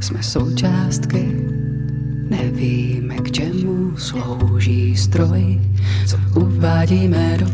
jsme součástky, nevíme, k čemu slouží stroj, co uvádíme do